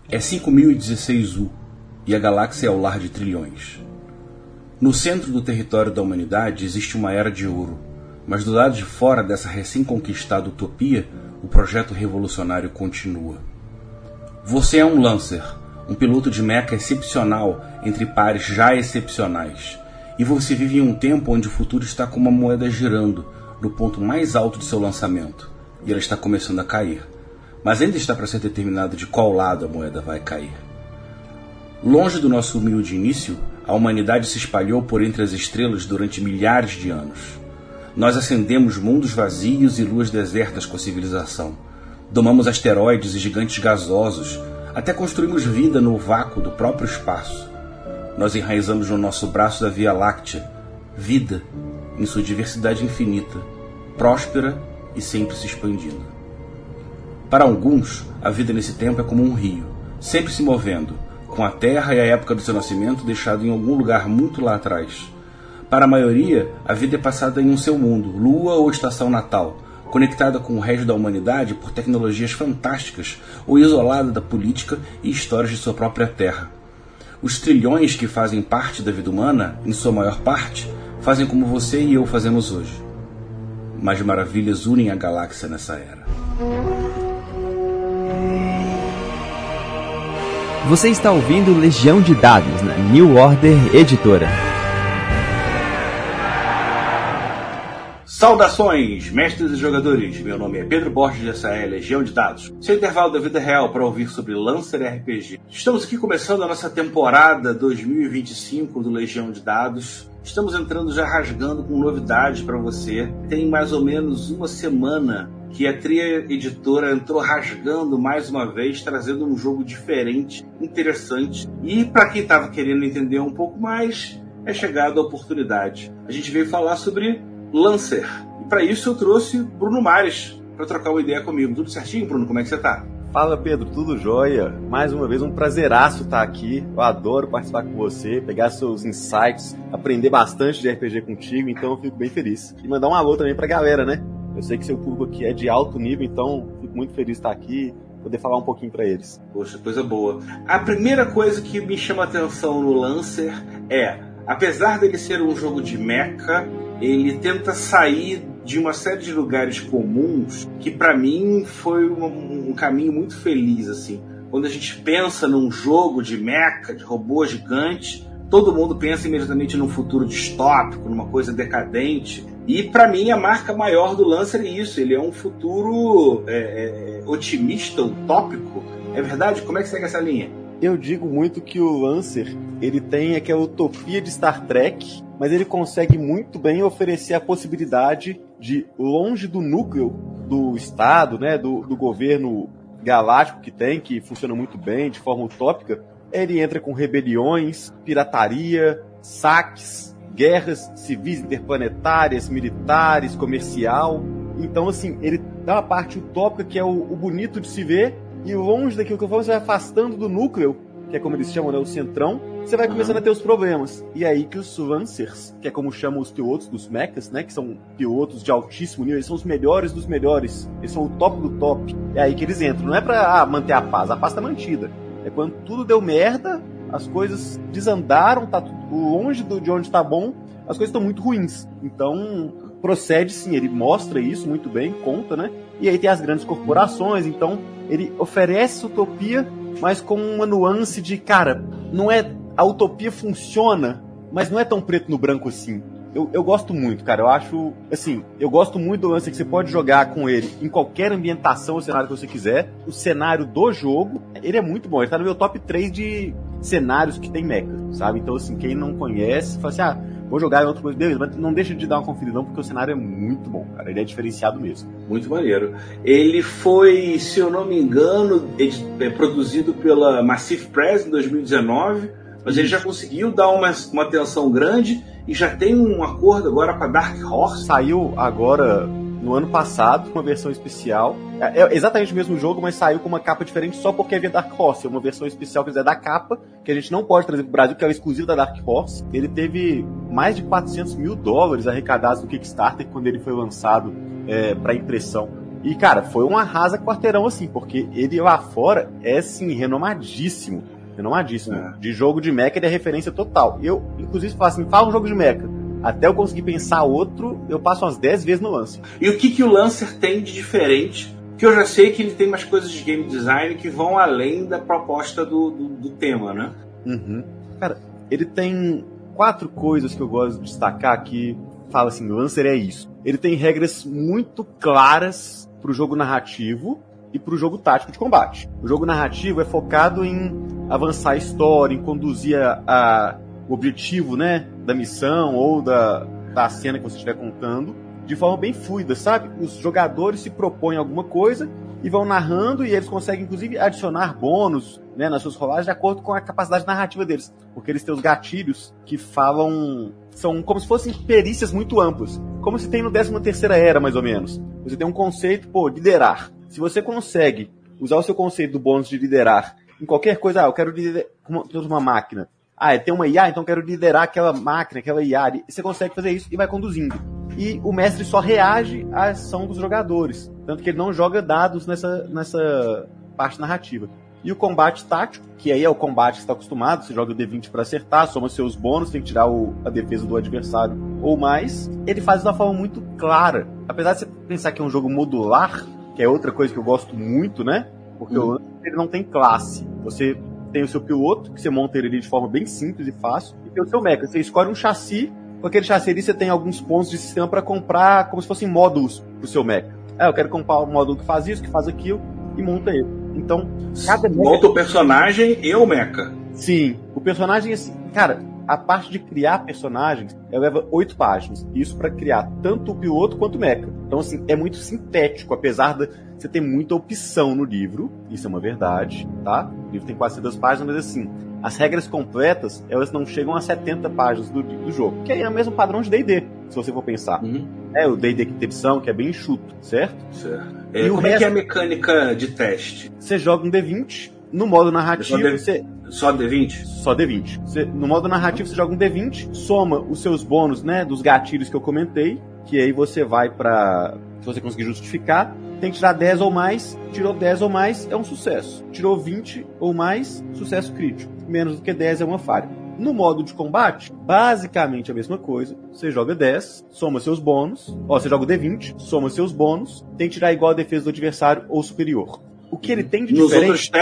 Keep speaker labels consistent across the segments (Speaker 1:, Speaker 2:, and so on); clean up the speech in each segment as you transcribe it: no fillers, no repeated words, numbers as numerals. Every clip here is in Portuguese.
Speaker 1: É 5016 U, e a galáxia é o lar de trilhões. No centro do território da humanidade existe uma era de ouro, mas do lado de fora dessa recém-conquistada utopia, o projeto revolucionário continua. Você é um Lancer, um piloto de mecha excepcional entre pares já excepcionais, e você vive em um tempo onde o futuro está como uma moeda girando, no ponto mais alto de seu lançamento, e ela está começando a cair, mas ainda está para ser determinado de qual lado a moeda vai cair. Longe do nosso humilde início, a humanidade se espalhou por entre as estrelas durante milhares de anos. Nós acendemos mundos vazios e luas desertas com a civilização. Domamos asteroides e gigantes gasosos, até construímos vida no vácuo do próprio espaço. Nós enraizamos no nosso braço da Via Láctea, vida, em sua diversidade infinita, próspera e sempre se expandindo. Para alguns, a vida nesse tempo é como um rio, sempre se movendo, com a Terra e a época do seu nascimento deixado em algum lugar muito lá atrás. Para a maioria, a vida é passada em um seu mundo, lua ou estação natal, conectada com o resto da humanidade por tecnologias fantásticas ou isolada da política e histórias de sua própria terra. Os trilhões que fazem parte da vida humana, em sua maior parte, fazem como você e eu fazemos hoje. Mas maravilhas unem a galáxia nessa era.
Speaker 2: Você está ouvindo Legião de Dados na New Order Editora.
Speaker 1: Saudações, mestres e jogadores! Meu nome é Pedro Borges e essa é Legião de Dados, seu intervalo da vida real para ouvir sobre Lancer RPG. Estamos aqui começando a nossa temporada 2025 do Legião de Dados. Estamos entrando já rasgando com novidades para você. Tem mais ou menos uma semana que a Tria Editora entrou rasgando mais uma vez, trazendo um jogo diferente, interessante. E para quem estava querendo entender um pouco mais, é chegada a oportunidade. A gente veio falar sobre Lancer. E para isso eu trouxe Bruno Mares para trocar uma ideia comigo. Tudo certinho, Bruno? Como é que você tá?
Speaker 3: Fala, Pedro, tudo jóia? Mais uma vez um prazeraço estar aqui. Eu adoro participar com você, pegar seus insights, aprender bastante de RPG contigo, então eu fico bem feliz. E mandar um alô também pra galera, né? Eu sei que seu público aqui é de alto nível, então fico muito feliz de estar aqui e poder falar um pouquinho pra eles.
Speaker 1: Poxa, coisa boa. A primeira coisa que me chama a atenção no Lancer é, apesar dele ser um jogo de mecha, ele tenta sair de uma série de lugares comuns que pra mim foi um caminho muito feliz, assim. Quando a gente pensa num jogo de mecha, de robô gigante, todo mundo pensa imediatamente num futuro distópico, numa coisa decadente. E pra mim a marca maior do Lancer é isso, ele é um futuro otimista, utópico. É verdade? Como é que segue essa linha?
Speaker 3: Eu digo muito que o Lancer, ele tem aquela utopia de Star Trek, mas ele consegue muito bem oferecer a possibilidade de, longe do núcleo do Estado, né, do governo galáctico que funciona muito bem, de forma utópica, ele entra com rebeliões, pirataria, saques, guerras civis interplanetárias, militares, comercial. Então, assim, ele dá uma parte utópica que é o bonito de se ver, e longe daquilo que eu falo, você vai afastando do núcleo, que é como eles chamam, né, o centrão, você vai começando a ter os problemas. E é aí que os Lancers, que é como chamam os pilotos dos mechas, né, que são pilotos de altíssimo nível, eles são os melhores dos melhores, eles são o top do top. É aí que eles entram. Não é pra manter a paz tá mantida. É quando tudo deu merda, as coisas desandaram, tá tudo longe de onde tá bom, as coisas estão muito ruins. Então, procede sim, ele mostra isso muito bem, conta, né? E aí tem as grandes corporações, então ele oferece utopia, mas com uma nuance de, cara, não é, a utopia funciona, mas não é tão preto no branco assim. Eu gosto muito, cara, eu acho, assim, eu gosto muito do lance que você pode jogar com ele em qualquer ambientação ou cenário que você quiser. O cenário do jogo, ele é muito bom, ele tá no meu top 3 de cenários que tem mecha, sabe? Então, assim, quem não conhece, fala assim, vou jogar em outra coisa, beleza, mas não deixa de dar uma conferida não, porque o cenário é muito bom, cara, ele é diferenciado mesmo.
Speaker 1: Muito maneiro. Ele foi, se eu não me engano, produzido pela Massive Press em 2019, mas ele já conseguiu dar uma atenção grande e já tem um acordo agora com a Dark Horse.
Speaker 3: Saiu agora, no ano passado, uma versão especial. É exatamente o mesmo jogo, mas saiu com uma capa diferente só porque é via Dark Horse. É uma versão especial que é da capa, que a gente não pode trazer para o Brasil, que é o exclusivo da Dark Horse. Ele teve mais de $400 mil arrecadados no Kickstarter quando ele foi lançado para impressão. E, cara, foi um arrasa quarteirão, assim, porque ele lá fora é, assim, renomadíssimo. De jogo de mecha, ele é referência total. Eu, inclusive, falo assim, fala um jogo de mecha. Até eu conseguir pensar outro, eu passo umas 10 vezes no Lancer.
Speaker 1: E o que o Lancer tem de diferente? Que eu já sei que ele tem umas coisas de game design que vão além da proposta do tema, né?
Speaker 3: Uhum. Cara, ele tem 4 coisas que eu gosto de destacar que fala assim, Lancer é isso. Ele tem regras muito claras pro jogo narrativo e pro jogo tático de combate. O jogo narrativo é focado em avançar a história, em conduzir o objetivo, né, da missão ou da cena que você estiver contando de forma bem fluida, sabe? Os jogadores se propõem alguma coisa e vão narrando e eles conseguem, inclusive, adicionar bônus, né, nas suas rolagens de acordo com a capacidade narrativa deles. Porque eles têm os gatilhos que falam... São como se fossem perícias muito amplas. Como se tem no 13ª Era, mais ou menos. Você tem um conceito, liderar. Se você consegue usar o seu conceito do bônus de liderar em qualquer coisa, eu quero liderar uma máquina. Tem uma IA, então eu quero liderar aquela máquina, aquela IA. E você consegue fazer isso e vai conduzindo. E o mestre só reage à ação dos jogadores. Tanto que ele não joga dados nessa parte narrativa. E o combate tático, que aí é o combate que você está acostumado, você joga o D20 para acertar, soma seus bônus, tem que tirar a defesa do adversário ou mais. Ele faz de uma forma muito clara. Apesar de você pensar que é um jogo modular, que é outra coisa que eu gosto muito, né? Porque ele não tem classe. Você tem o seu piloto, que você monta ele de forma bem simples e fácil, e tem o seu mecha. Você escolhe um chassi, com aquele chassi ali você tem alguns pontos de sistema para comprar como se fossem módulos pro seu mecha. Eu quero comprar um módulo que faz isso, que faz aquilo, e monta ele. Então, cada mecha...
Speaker 1: Monta o personagem e o mecha.
Speaker 3: Sim, o personagem, assim, cara, a parte de criar personagens, ela leva 8 páginas. Isso para criar tanto o piloto quanto o mecha. Então, assim, é muito sintético, apesar de você ter muita opção no livro. Isso é uma verdade, tá? O livro tem quase 2 páginas, mas assim, as regras completas, elas não chegam a 70 páginas do jogo. Que é o mesmo padrão de D&D, se você for pensar. O D&D quinta edição, que é bem enxuto, certo?
Speaker 1: Certo. Como é que é a mecânica de teste?
Speaker 3: Você joga um D20, no modo narrativo
Speaker 1: Só D20?
Speaker 3: Só D20. No modo narrativo você joga um D20, soma os seus bônus, né, dos gatilhos que eu comentei, que aí você vai pra... Se você conseguir justificar, tem que tirar 10 ou mais, tirou 10 ou mais, é um sucesso. Tirou 20 ou mais, sucesso crítico. Menos do que 10 é uma falha. No modo de combate, basicamente a mesma coisa. Você joga 10, soma seus bônus. Você joga o D20, soma seus bônus. Tem que tirar igual a defesa do adversário ou superior. O que ele tem de diferente...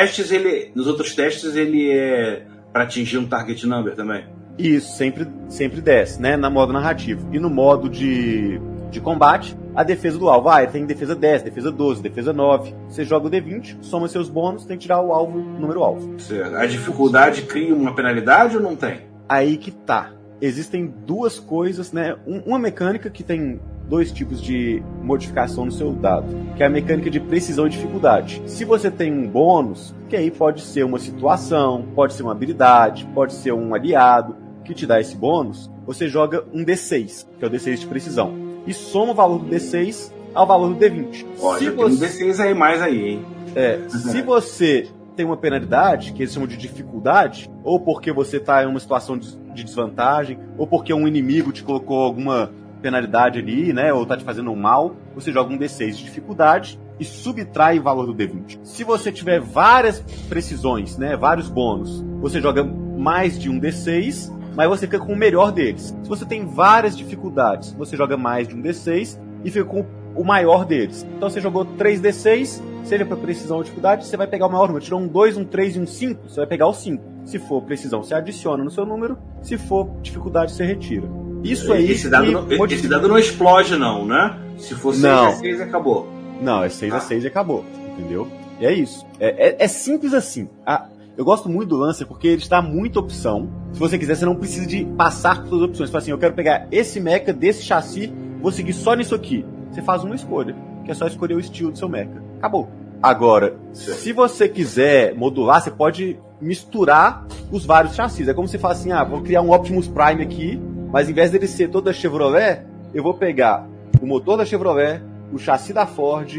Speaker 1: Nos outros testes ele é para atingir um target number também?
Speaker 3: Isso, sempre 10, né? No modo narrativo. E no modo de combate, a defesa do alvo. Tem defesa 10, defesa 12, defesa 9. Você joga o D20, soma seus bônus, tem que tirar o alvo, número alvo.
Speaker 1: Certo. A dificuldade cria uma penalidade ou não tem?
Speaker 3: Aí que tá. Existem 2 coisas, né? Uma mecânica que tem 2 tipos de modificação no seu dado, que é a mecânica de precisão e dificuldade. Se você tem um bônus, que aí pode ser uma situação, pode ser uma habilidade, pode ser um aliado que te dá esse bônus, você joga um D6, que é o D6 de precisão. E soma o valor do D6 ao valor do D20.
Speaker 1: Olha, tem um D6 aí mais aí, hein?
Speaker 3: Se você tem uma penalidade, que eles chamam de dificuldade, ou porque você está em uma situação de desvantagem, ou porque um inimigo te colocou alguma penalidade ali, né, ou tá te fazendo um mal, você joga um D6 de dificuldade e subtrai o valor do D20. Se você tiver várias precisões, né, vários bônus, você joga mais de um D6, mas você fica com o melhor deles. Se você tem várias dificuldades, você joga mais de um D6 e fica com o maior deles. Então você jogou 3D6, seja para precisão ou dificuldade, você vai pegar o maior número. Tirou um 2, um 3 e um 5, você vai pegar o 5. Se for precisão, você adiciona no seu número. Se for dificuldade, você retira. Isso aí...
Speaker 1: Esse dado não explode não, né? Se for 6 acabou.
Speaker 3: Não, é 6 e acabou, entendeu? E é isso. É simples assim. Eu gosto muito do Lancer porque ele está muita opção. Se você quiser, você não precisa de passar por todas as opções. Você fala assim, eu quero pegar esse mecha desse chassi, vou seguir só nisso aqui. Você faz uma escolha, que é só escolher o estilo do seu mecha. Acabou. Agora, se você quiser modular, você pode misturar os vários chassis. É como se fala assim, vou criar um Optimus Prime aqui, mas em vez dele ser todo da Chevrolet, eu vou pegar o motor da Chevrolet, o chassi da Ford,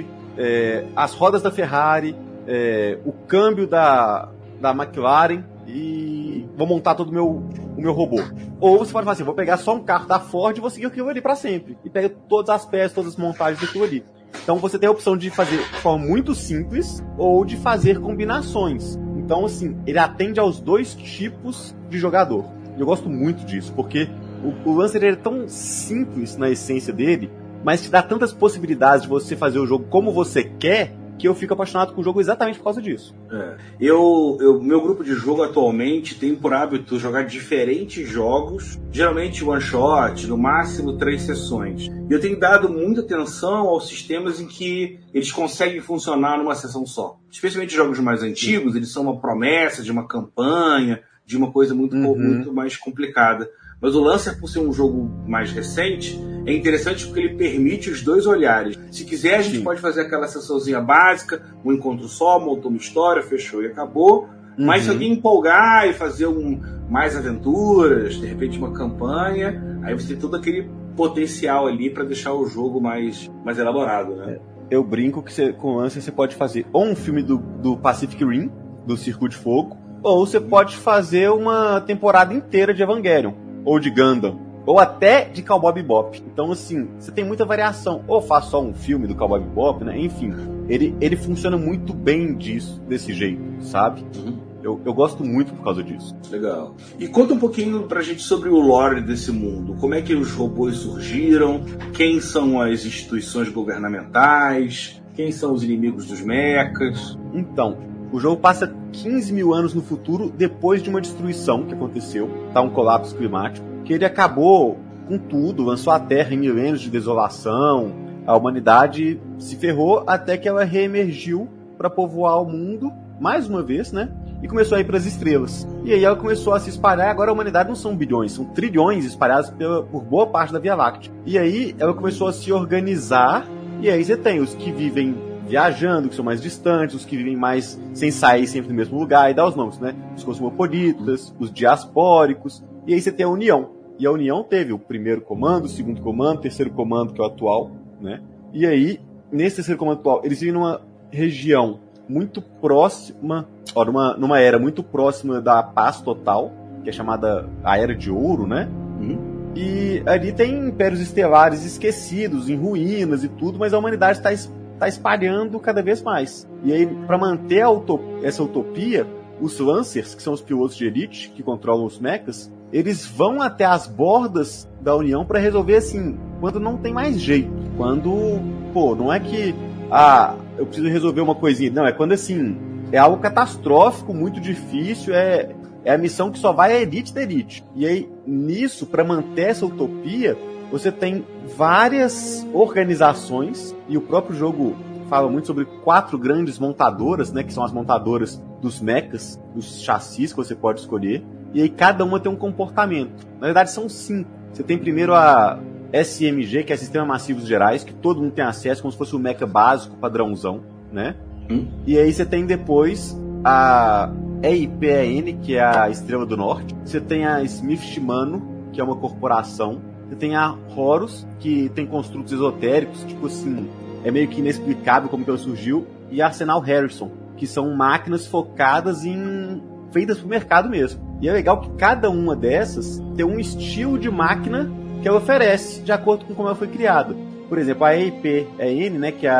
Speaker 3: as rodas da Ferrari, o câmbio da McLaren e vou montar todo o meu robô. Ou você pode falar assim, vou pegar só um carro da Ford e vou seguir aquilo ali para sempre. E pega todas as peças, todas as montagens daquilo ali. Então você tem a opção de fazer de forma muito simples ou de fazer combinações. Então, assim, ele atende aos dois tipos de jogador. E eu gosto muito disso, porque o Lancer ele é tão simples na essência dele, mas te dá tantas possibilidades de você fazer o jogo como você quer, que eu fico apaixonado com o jogo exatamente por causa disso.
Speaker 1: Meu grupo de jogo atualmente tem por hábito jogar diferentes jogos, geralmente one shot, no máximo 3 sessões. E eu tenho dado muita atenção aos sistemas em que eles conseguem funcionar numa sessão só. Especialmente jogos mais antigos, eles são uma promessa de uma campanha, de uma coisa muito mais complicada. Mas o Lancer, por ser um jogo mais recente, é interessante porque ele permite os dois olhares. Se quiser, a gente pode fazer aquela sessãozinha básica, um encontro só, montou uma história, fechou e acabou. Mas se alguém empolgar e fazer mais aventuras, de repente uma campanha, aí você tem todo aquele potencial ali para deixar o jogo mais elaborado, né?
Speaker 3: Eu brinco que com o Lancer você pode fazer ou um filme do Pacific Rim, do Circo de Fogo, ou você pode fazer uma temporada inteira de Evangelion, ou de Gundam, ou até de Cowboy Bebop. Então, assim, você tem muita variação. Ou faz só um filme do Cowboy Bebop, né? Enfim, ele funciona muito bem desse jeito, sabe? Eu gosto muito por causa disso.
Speaker 1: Legal. E conta um pouquinho pra gente sobre o lore desse mundo. Como é que os robôs surgiram? Quem são as instituições governamentais? Quem são os inimigos dos mechas?
Speaker 3: Então, o jogo passa 15 mil anos no futuro depois de uma destruição que aconteceu, tá? Um colapso climático, que ele acabou com tudo, lançou a Terra em milênios de desolação, a humanidade se ferrou até que ela reemergiu para povoar o mundo, mais uma vez, né? E começou a ir para as estrelas. E aí ela começou a se espalhar, agora a humanidade não são bilhões, são trilhões espalhados por boa parte da Via Láctea. E aí ela começou a se organizar, e aí você tem os que vivem viajando, que são mais distantes, os que vivem mais sem sair sempre no mesmo lugar, e dá os nomes, né? Os cosmopolitas, os diaspóricos, e aí você tem a União. E a União teve o primeiro comando, o segundo comando, o terceiro comando, que é o atual, né? E aí, nesse terceiro comando atual, eles vivem numa região muito próxima, numa era muito próxima da paz total, que é chamada a Era de Ouro, né? E ali tem impérios estelares esquecidos, em ruínas e tudo, mas a humanidade está espalhando cada vez mais. E aí, para manter essa utopia, os Lancers, que são os pilotos de elite, que controlam os mechas, eles vão até as bordas da União para resolver, assim, quando não tem mais jeito. Quando, não é que, eu preciso resolver uma coisinha. Não, é quando, assim, é algo catastrófico, muito difícil, é a missão que só vai a elite da elite. E aí, nisso, para manter essa utopia, você tem várias organizações, e o próprio jogo fala muito sobre 4 grandes montadoras, né, que são as montadoras dos mechas, dos chassis que você pode escolher, e aí cada uma tem um comportamento. Na verdade são 5. Você tem primeiro a SMG, que é Sistema Massivos Gerais, que todo mundo tem acesso, como se fosse o mecha básico, padrãozão, né? E aí você tem depois a EIPN, que é a Estrela do Norte. Você tem a Smith Shimano, que é uma corporação. Você tem a Horus, que tem construtos esotéricos, tipo assim, é meio que inexplicável como que ela surgiu. E a Arsenal Harrison, que são máquinas focadas feitas pro mercado mesmo. E é legal que cada uma dessas tem um estilo de máquina que ela oferece, de acordo com como ela foi criada. Por exemplo, a EIPN, né, que é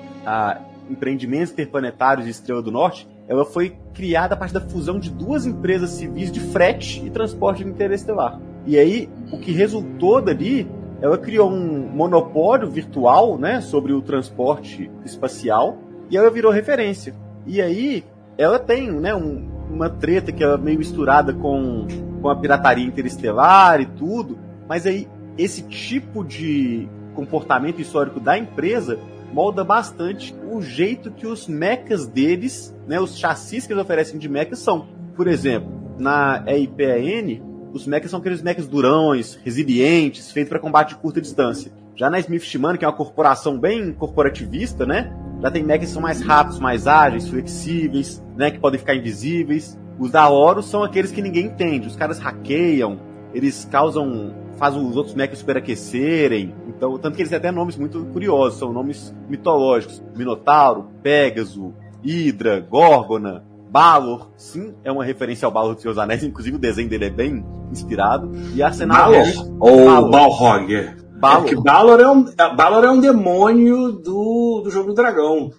Speaker 3: a Empreendimentos Interplanetários de Estrela do Norte, ela foi criada a partir da fusão de 2 empresas civis de frete e transporte interestelar. E aí, o que resultou dali, ela criou um monopólio virtual, né, sobre o transporte espacial, e ela virou referência. E aí, ela tem, né, uma treta que é meio misturada com a pirataria interestelar e tudo, mas aí, esse tipo de comportamento histórico da empresa molda bastante o jeito que os mechas deles, né, os chassis que eles oferecem de mechas são. Por exemplo, na EIPN, os mechas são aqueles mechas durões, resilientes, feitos para combate de curta distância. Já na Smith Shimano, que é uma corporação bem corporativista, né, já tem mechas que são mais rápidos, mais ágeis, flexíveis, né, que podem ficar invisíveis. Os da Horus são aqueles que ninguém entende. Os caras hackeiam, eles fazem os outros mechas superaquecerem. Então, tanto que eles têm até nomes muito curiosos, são nomes mitológicos. Minotauro, Pégaso, Hidra, Górgona, Balor. Sim, é uma referência ao Balor dos Seus Anéis, inclusive o desenho dele é bem inspirado. E Arsenal
Speaker 1: Balor ou Balrog?
Speaker 3: Balor.
Speaker 1: Porque Balor é um demônio do Jogo do Dragão.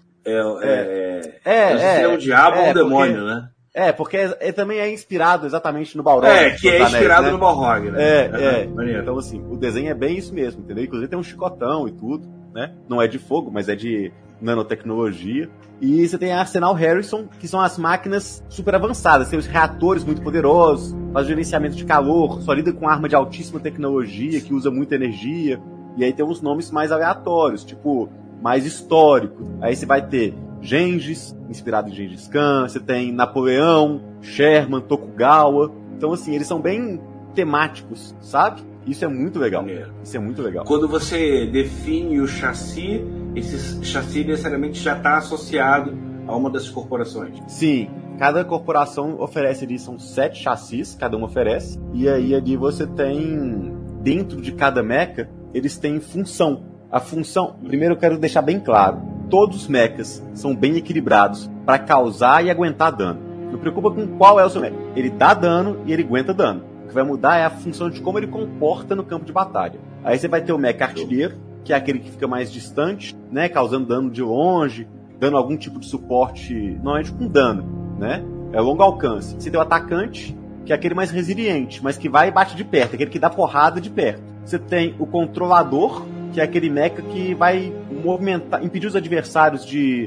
Speaker 1: É um diabo ou um demônio, né?
Speaker 3: Porque também é inspirado exatamente no Balrog.
Speaker 1: Que é inspirado no Balrog, né?
Speaker 3: Então, assim, o desenho é bem isso mesmo, entendeu? Inclusive tem um chicotão e tudo, né? Não é de fogo, mas é de nanotecnologia. E você tem a Arsenal Harrison, que são as máquinas super avançadas. Tem os reatores muito poderosos, faz gerenciamento de calor, só lida com arma de altíssima tecnologia, que usa muita energia. E aí tem uns nomes mais aleatórios, tipo, mais históricos. Aí você vai ter Gengis, inspirado em Gengis Khan, você tem Napoleão, Sherman, Tokugawa. Então, assim, eles são bem temáticos, sabe? Isso é muito legal. Isso é muito legal.
Speaker 1: Quando você define o chassi, esse chassi necessariamente já está associado a uma dessas corporações.
Speaker 3: Sim. Cada corporação oferece ali, são 7 chassis, cada uma oferece. E aí ali você tem, dentro de cada mecha, eles têm função. A função, primeiro eu quero deixar bem claro, todos os mechas são bem equilibrados para causar e aguentar dano. Não preocupa com qual é o seu mecha. Ele dá dano e ele aguenta dano. O que vai mudar é a função de como ele comporta no campo de batalha. Aí você vai ter o mecha artilheiro, que é aquele que fica mais distante, né, causando dano de longe, dando algum tipo de suporte, normalmente com dano, né? É longo alcance. Você tem o atacante, que é aquele mais resiliente, mas que vai e bate de perto, aquele que dá porrada de perto. Você tem o controlador, que é aquele mecha que vai movimentar, impedir os adversários de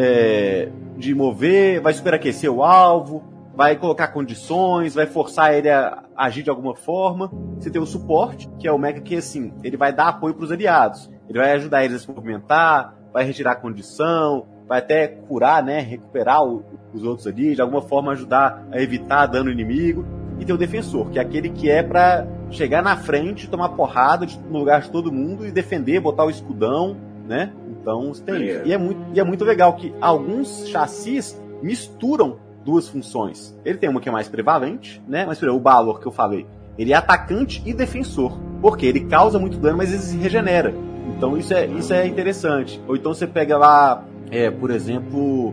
Speaker 3: mover, vai superaquecer o alvo, vai colocar condições, vai forçar ele a agir de alguma forma. Você tem o suporte, que é o mecha que, assim, ele vai dar apoio para os aliados. Ele vai ajudar eles a se movimentar, vai retirar a condição, vai até curar, né, recuperar os outros ali, de alguma forma ajudar a evitar dano inimigo. E tem o defensor, que é aquele que é pra chegar na frente, tomar porrada no lugar de todo mundo e defender, botar o escudão, né? Então, você tem isso. E é muito legal que alguns chassis misturam duas funções. Ele tem uma que é mais prevalente, né? Mas, por exemplo, o Balor que eu falei, ele é atacante e defensor. Porque ele causa muito dano, mas ele se regenera. Então, isso é interessante. Ou então você pega lá, por exemplo,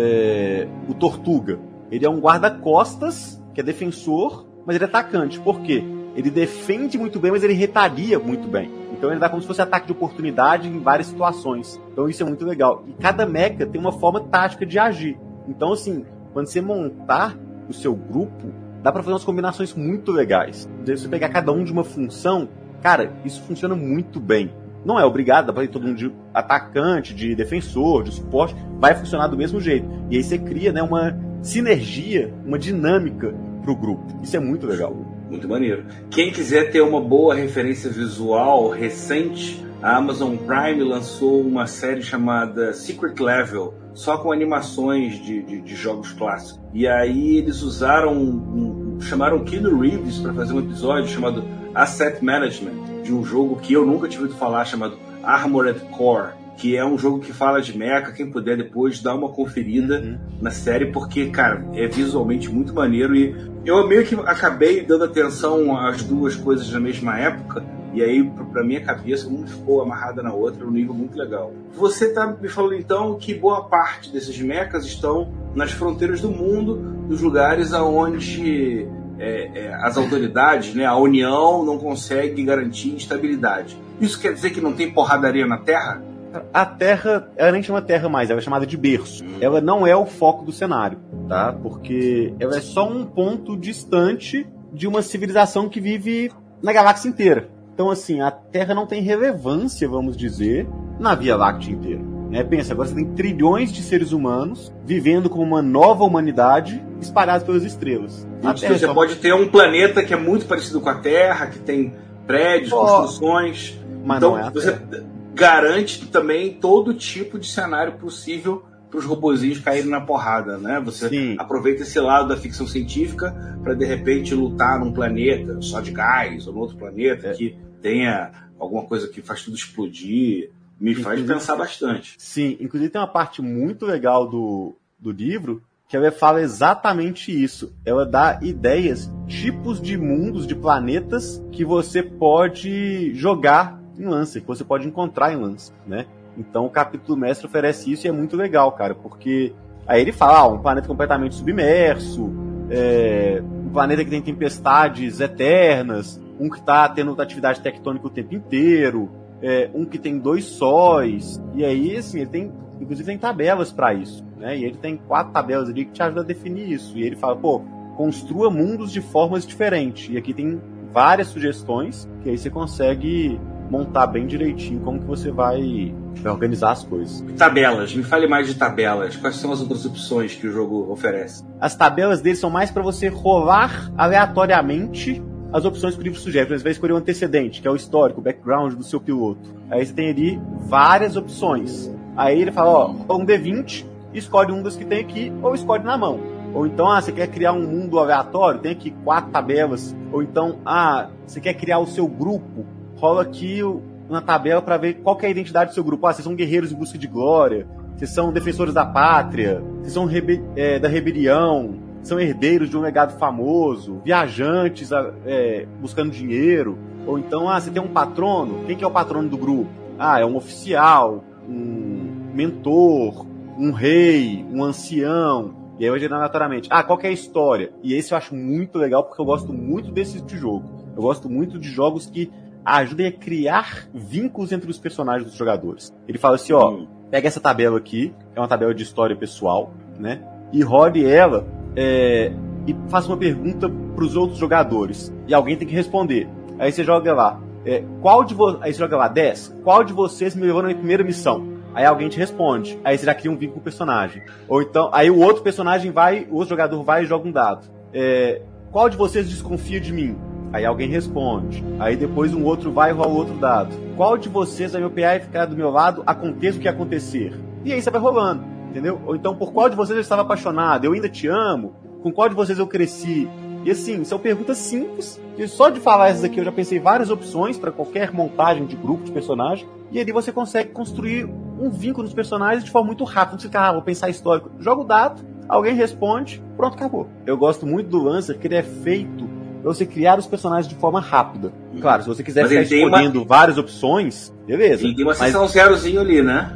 Speaker 3: o Tortuga. Ele é um guarda-costas, que é defensor, mas ele é atacante. Por quê? Ele defende muito bem, mas ele retalia muito bem. Então ele dá como se fosse ataque de oportunidade em várias situações. Então isso é muito legal. E cada mecha tem uma forma tática de agir. Então, assim, quando você montar o seu grupo, dá pra fazer umas combinações muito legais. Se você pegar cada um de uma função, cara, isso funciona muito bem. Não é obrigado, dá pra ir todo mundo de atacante, de defensor, de suporte, vai funcionar do mesmo jeito. E aí você cria, né, uma sinergia, uma dinâmica pro grupo. Isso é muito legal.
Speaker 1: Muito maneiro. Quem quiser ter uma boa referência visual recente, a Amazon Prime lançou uma série chamada Secret Level, só com animações de jogos clássicos. E aí eles chamaram o Keanu Reeves para fazer um episódio chamado Asset Management, de um jogo que eu nunca tinha ouvido falar, chamado Armored Core, que é um jogo que fala de mecha. Quem puder depois dar uma conferida na série, porque, cara, é visualmente muito maneiro. E eu meio que acabei dando atenção às duas coisas na mesma época, e aí, pra minha cabeça, uma ficou amarrada na outra, num nível muito legal. Você tá me falando, então, que boa parte desses mechas estão nas fronteiras do mundo, nos lugares onde as autoridades, né, a União, não consegue garantir estabilidade. Isso quer dizer que não tem porradaria na Terra?
Speaker 3: A Terra, ela nem chama Terra mais, ela é chamada de berço. Ela não é o foco do cenário, tá? Porque ela é só um ponto distante de uma civilização que vive na galáxia inteira. Então, assim, a Terra não tem relevância, vamos dizer, na Via Láctea inteira. Né? Pensa, agora você tem trilhões de seres humanos vivendo como uma nova humanidade espalhados pelas estrelas.
Speaker 1: Você pode ter um planeta que é muito parecido com a Terra, que tem prédios, construções.
Speaker 3: Mas
Speaker 1: então,
Speaker 3: não é a
Speaker 1: você
Speaker 3: Terra.
Speaker 1: Garante também todo tipo de cenário possível para os robozinhos caírem na porrada, né? Você aproveita esse lado da ficção científica para, de repente, lutar num planeta só de gás, ou num outro planeta que tenha alguma coisa que faz tudo explodir. Me faz pensar bastante.
Speaker 3: Sim, inclusive tem uma parte muito legal do livro que ela fala exatamente isso. Ela dá ideias, tipos de mundos, de planetas que você pode jogar em Lancer, que você pode encontrar em Lancer, né? Então o capítulo mestre oferece isso e é muito legal, cara, porque aí ele fala, um planeta completamente submerso, um planeta que tem tempestades eternas, um que tá tendo atividade tectônica o tempo inteiro, um que tem 2 sóis, e aí, assim, ele tem, inclusive tem tabelas para isso, né? E ele tem 4 tabelas ali que te ajudam a definir isso, e ele fala, pô, construa mundos de formas diferentes, e aqui tem várias sugestões, que aí você consegue montar bem direitinho como que você vai organizar as coisas.
Speaker 1: Tabelas, me fale mais de tabelas. Quais são as outras opções que o jogo oferece?
Speaker 3: As tabelas dele são mais para você rolar aleatoriamente as opções que o livro sugere. Você vai escolher o antecedente, que é o histórico, o background do seu piloto. Aí você tem ali várias opções. Aí ele fala, ó, um D20, escolhe um das que tem aqui, ou escolhe na mão. Ou então, você quer criar um mundo aleatório, tem aqui 4 tabelas. Ou então, você quer criar o seu grupo, rola aqui na tabela para ver qual que é a identidade do seu grupo. Vocês são guerreiros em busca de glória, vocês são defensores da pátria, vocês são da rebelião, são herdeiros de um legado famoso, viajantes buscando dinheiro. Ou então, você tem um patrono. Quem que é o patrono do grupo? É um oficial, um mentor, um rei, um ancião. E aí vai gerar aleatoriamente. Qual que é a história? E esse eu acho muito legal, porque eu gosto muito desse tipo de jogo. Eu gosto muito de jogos que ajudem a criar vínculos entre os personagens dos jogadores. Ele fala assim, pega essa tabela aqui, é uma tabela de história pessoal, né? E rode ela e faça uma pergunta para os outros jogadores. E alguém tem que responder. Aí você joga lá. Aí você joga lá 10. Qual de vocês me levou na minha primeira missão? Aí alguém te responde. Aí você já cria um vínculo com o personagem. Ou então, aí o outro personagem o outro jogador vai e joga um dado. Qual de vocês desconfia de mim? Aí alguém responde. Aí depois um outro vai e rola outro dado. Qual de vocês vai me operar e ficar do meu lado, aconteça o que acontecer? E aí você vai rolando, entendeu? Ou então, por qual de vocês eu estava apaixonado? Eu ainda te amo? Com qual de vocês eu cresci? E assim, são perguntas simples. E só de falar essas aqui eu já pensei várias opções para qualquer montagem de grupo de personagem. E ali você consegue construir um vínculo dos personagens de forma muito rápida. Não fica, vou pensar histórico. Joga o dado, alguém responde, pronto, acabou. Eu gosto muito do Lancer, que ele é feito pra você criar os personagens de forma rápida. Claro, se você quiser ficar escolhendo várias opções, beleza.
Speaker 1: E tem uma seção zerozinho ali, né?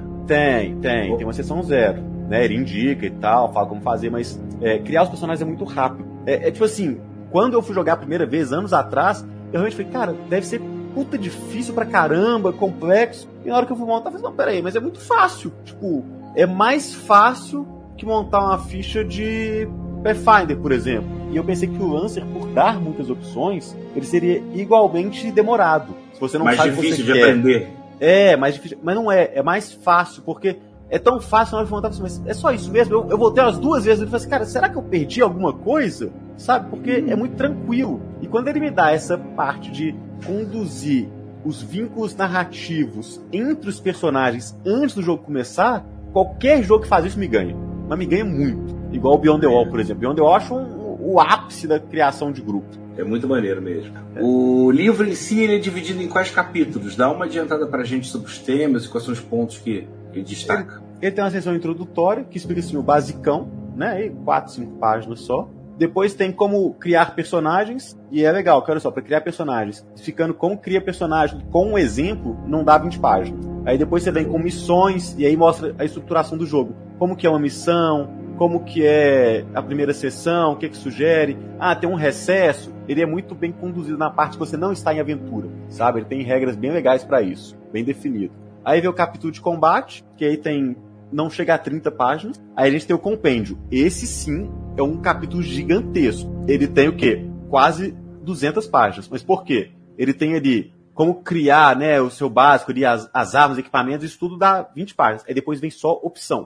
Speaker 3: Tem uma seção 0. Né? Ele indica e tal, fala como fazer, mas criar os personagens é muito rápido. Tipo assim, quando eu fui jogar a primeira vez, anos atrás, eu realmente falei, cara, deve ser puta difícil pra caramba, complexo. E na hora que eu fui montar, eu falei, não, peraí, mas é muito fácil. Tipo, é mais fácil que montar uma ficha de Pathfinder, por exemplo. E eu pensei que o Lancer, por dar muitas opções, ele seria igualmente demorado. Se você não
Speaker 1: mais
Speaker 3: sabe o que você
Speaker 1: difícil de
Speaker 3: quer.
Speaker 1: aprender.
Speaker 3: Mais difícil. Mas não é mais fácil, porque é tão fácil na hora de montar, mas é só isso mesmo. Eu voltei umas 2 vezes e falei assim, cara, será que eu perdi alguma coisa? Sabe? Porque é muito tranquilo. E quando ele me dá essa parte de conduzir os vínculos narrativos entre os personagens antes do jogo começar, qualquer jogo que faz isso me ganha. Mas me ganha muito. Igual o Beyond the Wall, por exemplo. Beyond the Wall eu acho o ápice da criação de grupo.
Speaker 1: É muito maneiro mesmo. O livro em si ele é dividido em quais capítulos? Dá uma adiantada pra gente sobre os temas e quais são os pontos que ele destaca.
Speaker 3: Ele tem uma seção introdutória que explica assim, o basicão, né? 4, 5 páginas só. Depois tem como criar personagens, e é legal, que olha só, para criar personagens, ficando como cria personagem com um exemplo, não dá 20 páginas. Aí depois você vem com missões, e aí mostra a estruturação do jogo. Como que é uma missão, como que é a primeira sessão, o que que sugere. Tem um recesso, ele é muito bem conduzido na parte que você não está em aventura, sabe? Ele tem regras bem legais para isso, bem definido. Aí vem o capítulo de combate, que aí tem... não chega a 30 páginas. Aí a gente tem o compêndio. Esse sim é um capítulo gigantesco. Ele tem o quê? Quase 200 páginas. Mas por quê? Ele tem ali como criar, né, o seu básico ali, as armas, equipamentos, isso tudo dá 20 páginas. Aí depois vem só opção.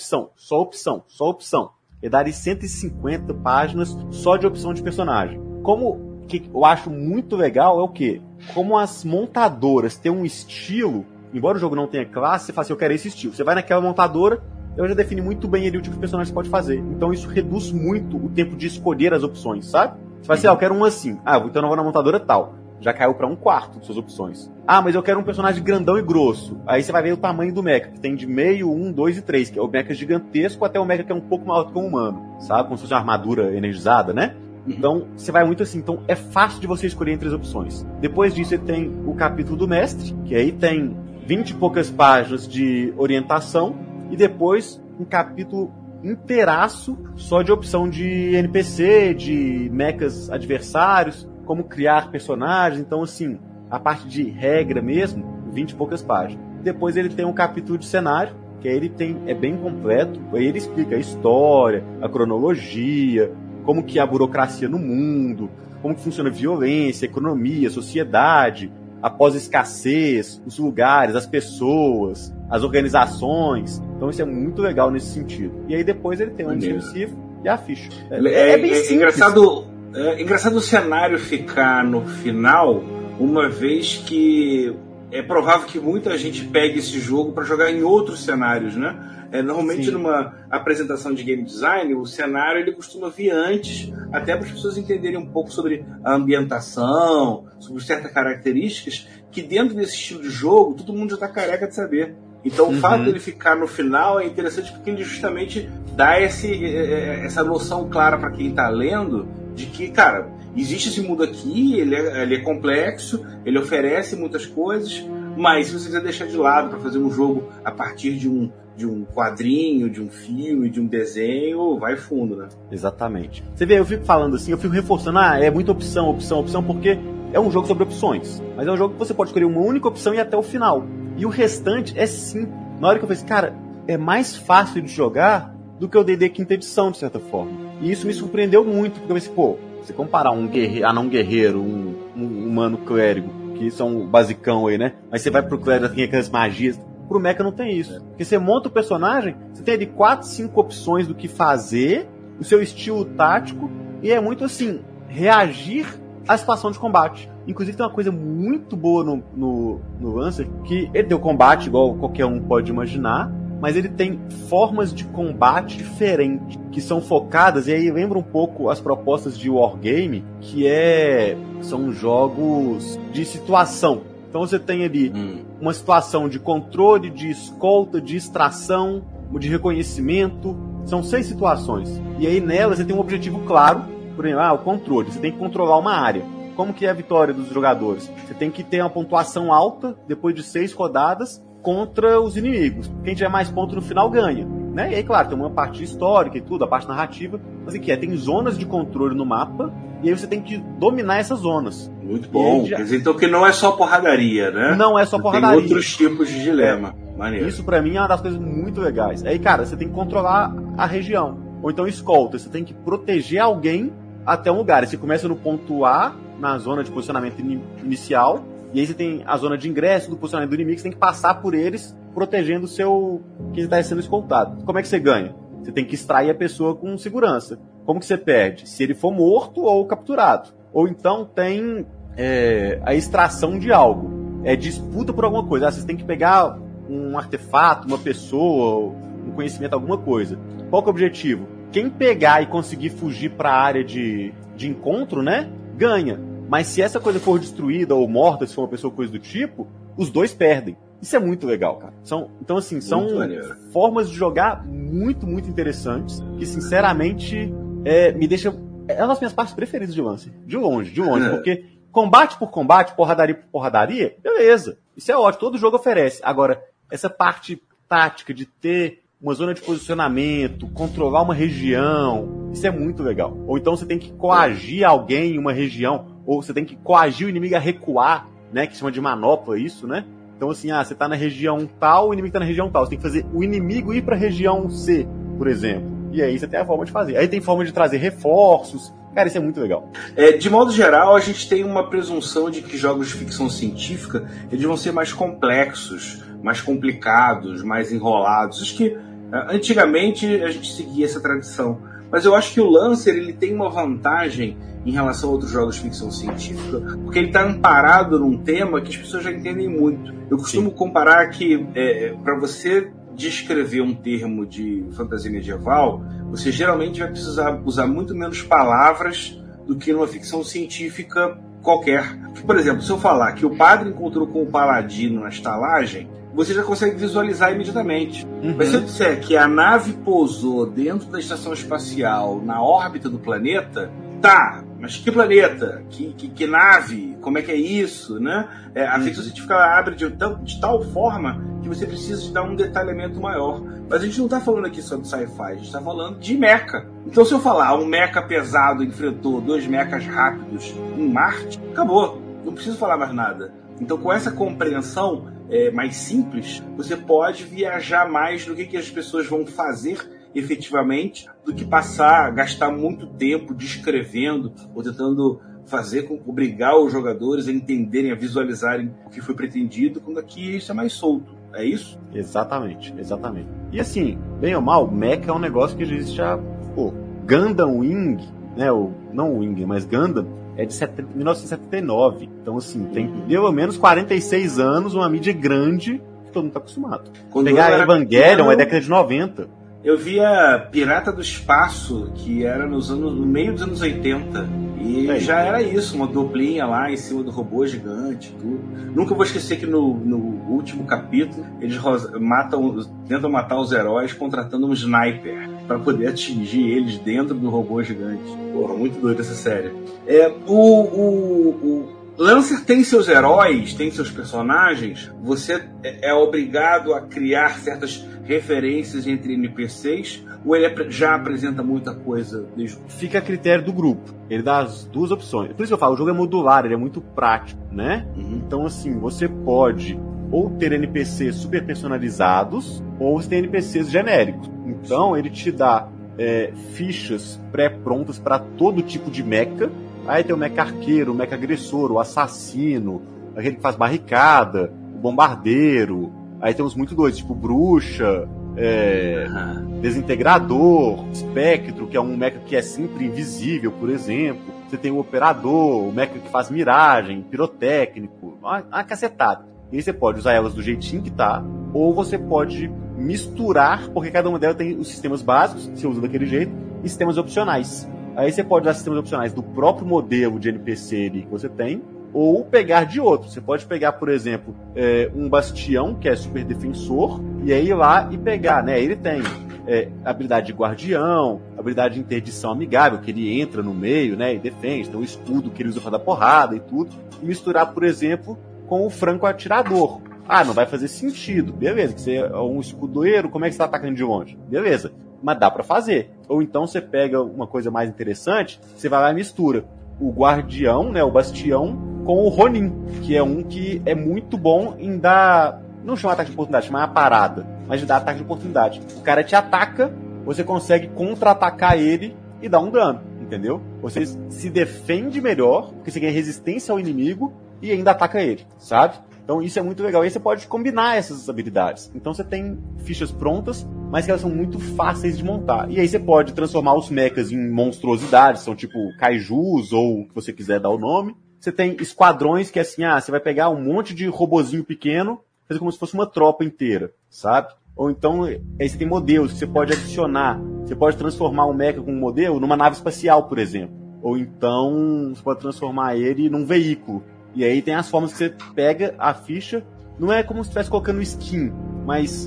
Speaker 3: E dá ali 150 páginas só de opção de personagem. Como que eu acho muito legal é o quê? Como as montadoras têm um estilo. Embora o jogo não tenha classe, você fala assim, eu quero esse estilo. Você vai naquela montadora, ela já define muito bem ali o tipo de personagem que você pode fazer. Então isso reduz muito o tempo de escolher as opções, sabe? Você fala assim, eu quero um assim. Então eu não vou na montadora tal. Já caiu pra 1/4 de suas opções. Mas eu quero um personagem grandão e grosso. Aí você vai ver o tamanho do mecha, que tem de meio, 1, 2 e 3, que é o mecha gigantesco até o mecha que é um pouco maior do que um humano, sabe? Como se fosse uma armadura energizada, né? Então, você vai muito assim. Então, é fácil de você escolher entre as opções. Depois disso, você tem o capítulo do mestre, que aí tem 20 e poucas páginas de orientação, e depois um capítulo inteiraço só de opção de NPC, de mechas adversários. como criar personagens. Então, assim, a parte de regra mesmo, 20 e poucas páginas. Depois ele tem um capítulo de cenário, que aí ele é bem completo. Aí ele explica a história, a cronologia, como que é a burocracia no mundo, como que funciona a violência, a economia, a sociedade, após a escassez, os lugares, as pessoas, as organizações. Então isso é muito legal nesse sentido. E aí depois ele tem o iniciativa e a ficha. É bem simples.
Speaker 1: Engraçado o cenário ficar no final, uma vez que é provável que muita gente pegue esse jogo para jogar em outros cenários, né? Normalmente Sim. Numa apresentação de game design, o cenário ele costuma vir antes, até para as pessoas entenderem um pouco sobre a ambientação, sobre certas características, que dentro desse estilo de jogo, todo mundo já está careca de saber. Então o fato dele ficar no final é interessante porque ele justamente dá essa noção clara para quem está lendo de que, cara, existe esse mundo aqui, ele é complexo, ele oferece muitas coisas, mas se você quiser deixar de lado para fazer um jogo a partir de um quadrinho, de um filme, de um desenho, vai fundo, né?
Speaker 3: Exatamente. Você vê, eu fico falando assim, eu fico reforçando, é muita opção, porque é um jogo sobre opções, mas é um jogo que você pode escolher uma única opção e ir até o final. E o restante é simples. Na hora que eu falei assim, cara, é mais fácil de jogar do que o D&D quinta edição, de certa forma. E isso me surpreendeu muito, porque eu pensei, você comparar um guerreiro, um humano clérigo, que são um basicão aí, né? Mas você vai pro clérigo, tem aquelas magias. Pro mecha não tem isso. Porque você monta o personagem, você tem ali 4, 5 opções do que fazer, o seu estilo tático, e é muito assim, reagir à situação de combate. Inclusive tem uma coisa muito boa no Lancer, que ele tem o combate igual qualquer um pode imaginar, mas ele tem formas de combate diferentes, que são focadas, e aí lembra um pouco as propostas de Wargame, que são jogos de situação. Então você tem ali uma situação de controle, de escolta, de extração, de reconhecimento. São 6 situações. E aí nelas você tem um objetivo claro. Por exemplo, o controle. Você tem que controlar uma área. Como que é a vitória dos jogadores? Você tem que ter uma pontuação alta, depois de 6 rodadas, contra os inimigos. Quem tiver mais pontos no final ganha. Né? E aí, claro, tem uma parte histórica e tudo, a parte narrativa. Mas o que tem zonas de controle no mapa, e aí você tem que dominar essas zonas.
Speaker 1: Muito bom. Quer dizer, então que não é só porradaria, né?
Speaker 3: Não é só porradaria.
Speaker 1: Tem outros tipos de dilema. Maneiro.
Speaker 3: Isso pra mim é uma das coisas muito legais. Aí, cara, você tem que controlar a região. Ou então escolta, você tem que proteger alguém até um lugar. Você começa no ponto A, na zona de posicionamento inicial, e aí você tem a zona de ingresso do posicionamento do inimigo, você tem que passar por eles, protegendo quem está sendo escoltado. Como é que você ganha? Você tem que extrair a pessoa com segurança. Como que você perde? Se ele for morto ou capturado. Ou então tem a extração de algo. É disputa por alguma coisa. Você tem que pegar um artefato, uma pessoa, um conhecimento, alguma coisa. Qual que é o objetivo? Quem pegar e conseguir fugir para a área de encontro, né, ganha. Mas se essa coisa for destruída ou morta, se for uma pessoa ou coisa do tipo, os dois perdem. Isso é muito legal, cara. São formas de jogar muito, muito interessantes, que sinceramente me deixam... É uma das minhas partes preferidas de Lancer. De longe, porque combate por combate, porradaria por porradaria, beleza. Isso é ótimo, todo jogo oferece. Agora, essa parte tática de ter uma zona de posicionamento, controlar uma região, isso é muito legal. Ou então você tem que coagir alguém em uma região, ou você tem que coagir o inimigo a recuar, né, que chama de manopla isso, né? Então assim, você tá na região tal, o inimigo tá na região tal, você tem que fazer o inimigo ir pra região C, por exemplo. E aí você tem a forma de fazer. Aí tem forma de trazer reforços. Cara, isso é muito legal.
Speaker 1: De modo geral, a gente tem uma presunção de que jogos de ficção científica eles vão ser mais complexos, mais complicados, mais enrolados. Acho que antigamente a gente seguia essa tradição. Mas eu acho que o Lancer ele tem uma vantagem em relação a outros jogos de ficção científica, porque ele está amparado num tema que as pessoas já entendem muito. Eu costumo comparar que para você descrever um termo de fantasia medieval, você geralmente vai precisar usar muito menos palavras do que numa ficção científica qualquer. Por exemplo, se eu falar que o padre encontrou com o paladino na estalagem, você já consegue visualizar imediatamente. Mas se eu disser que a nave pousou dentro da estação espacial, na órbita do planeta, mas que planeta? Que nave? Como é que é isso, né? A ficção científica abre de tal forma que você precisa de dar um detalhamento maior. Mas a gente não está falando aqui só de sci-fi, a gente está falando de mecha. Então se eu falar um mecha pesado enfrentou 2 mechas rápidos em Marte, acabou. Não preciso falar mais nada. Então com essa compreensão mais simples, você pode viajar mais no que as pessoas vão fazer efetivamente, do que gastar muito tempo descrevendo ou tentando obrigar os jogadores a entenderem, a visualizarem o que foi pretendido, quando aqui isso é mais solto. É isso?
Speaker 3: Exatamente. E assim, bem ou mal, mecha é um negócio que existe já... Gundam Wing, né? Não Wing, mas Gundam, é de 1979. Então, assim, tem pelo menos 46 anos, uma mídia grande que todo mundo tá acostumado. Pegar Evangelion é década de 90.
Speaker 1: Eu via Pirata do Espaço, que era no meio dos anos 80. E já era isso, uma duplinha lá em cima do robô gigante, tudo. Nunca vou esquecer que no último capítulo eles tentam matar os heróis contratando um sniper para poder atingir eles dentro do robô gigante. Porra, muito doido essa série. O Lancer tem seus heróis, tem seus personagens. Você é obrigado a criar certas referências entre NPCs, ou ele já apresenta muita coisa desde...
Speaker 3: Fica a critério do grupo. Ele dá as duas opções. Por isso que eu falo, o jogo é modular, ele é muito prático, né? Então, assim, você pode ou ter NPCs super personalizados, ou você tem NPCs genéricos. Então, ele te dá fichas pré-prontas para todo tipo de mecha. Aí tem o mecha arqueiro, o mecha agressor, o assassino, aquele que faz barricada, o bombardeiro. Aí temos muito dois, tipo bruxa, desintegrador, espectro, que é um mecha que é sempre invisível, por exemplo. Você tem o operador, o mecha que faz miragem, pirotécnico, uma cacetada. E aí você pode usar elas do jeitinho que tá, ou você pode misturar, porque cada uma delas tem os sistemas básicos, que você usa daquele jeito, e sistemas opcionais. Aí você pode usar sistemas opcionais do próprio modelo de NPC ali que você tem, ou pegar de outro. Você pode pegar, por exemplo, um Bastião, que é super defensor, e aí ir lá e pegar, né? Ele tem habilidade de guardião, habilidade de interdição amigável, que ele entra no meio, né? E defende, tem o escudo que ele usa pra dar porrada e tudo. E misturar, por exemplo, com o franco atirador. Ah, não vai fazer sentido. Beleza, que você é um escudoeiro, como é que você tá atacando de longe? Beleza, mas dá pra fazer. Ou então você pega uma coisa mais interessante, você vai lá e mistura o guardião, né, o bastião, com o Ronin, que é um que é muito bom em dar, não chama ataque de oportunidade, chama a parada, mas de dar ataque de oportunidade. O cara te ataca, você consegue contra-atacar ele e dar um dano, entendeu? Você se defende melhor, porque você ganha resistência ao inimigo e ainda ataca ele, sabe? Então isso é muito legal. E aí você pode combinar essas habilidades. Então você tem fichas prontas, mas que elas são muito fáceis de montar. E aí você pode transformar os mechas em monstruosidades, são tipo kaijus ou o que você quiser dar o nome. Você tem esquadrões que é assim, você vai pegar um monte de robozinho pequeno, fazer como se fosse uma tropa inteira, sabe? Ou então, aí você tem modelos que você pode adicionar. Você pode transformar um mecha com um modelo numa nave espacial, por exemplo. Ou então, você pode transformar ele num veículo. E aí tem as formas que você pega a ficha, não é como se estivesse colocando skin, mas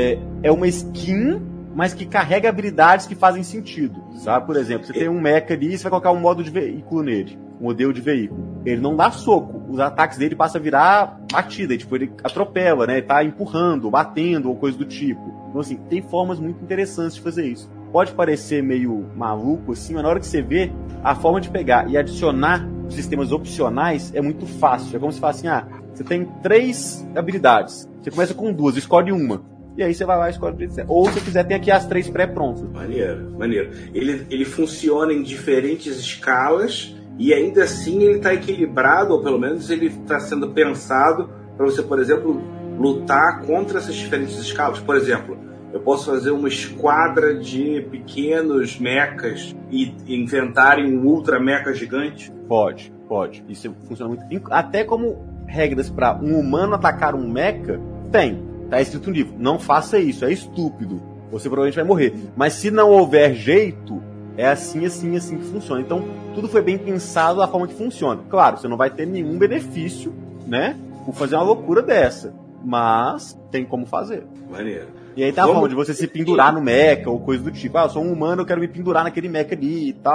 Speaker 3: é uma skin, mas que carrega habilidades que fazem sentido, sabe? Por exemplo, você tem um mecha ali e você vai colocar um modo de veículo nele, um modelo de veículo. Ele não dá soco, os ataques dele passam a virar batida, tipo, ele atropela, né? Ele tá empurrando, batendo ou coisa do tipo. Então, assim, tem formas muito interessantes de fazer isso. Pode parecer meio maluco, assim, mas na hora que você vê, a forma de pegar e adicionar sistemas opcionais é muito fácil. É como se fala assim, você tem 3 habilidades. Você começa com 2, escolhe uma. E aí você vai lá e escolhe. Ou se quiser, tem aqui as 3 pré-prontas.
Speaker 1: Maneiro. Ele funciona em diferentes escalas e ainda assim ele está equilibrado, ou pelo menos ele está sendo pensado para você, por exemplo, lutar contra essas diferentes escalas. Por exemplo, eu posso fazer uma esquadra de pequenos mechas e inventarem um ultra mecha gigante?
Speaker 3: Pode. Isso funciona muito. Até como regras para um humano atacar um mecha, tem. Tá escrito no livro. Não faça isso, é estúpido. Você provavelmente vai morrer. Mas se não houver jeito, é assim que funciona. Então, tudo foi bem pensado da forma que funciona. Claro, você não vai ter nenhum benefício, né, por fazer uma loucura dessa. Mas tem como fazer.
Speaker 1: Maneiro.
Speaker 3: E aí tá a forma de você se pendurar no mecha ou coisa do tipo. Eu sou um humano, eu quero me pendurar naquele mecha ali e tal.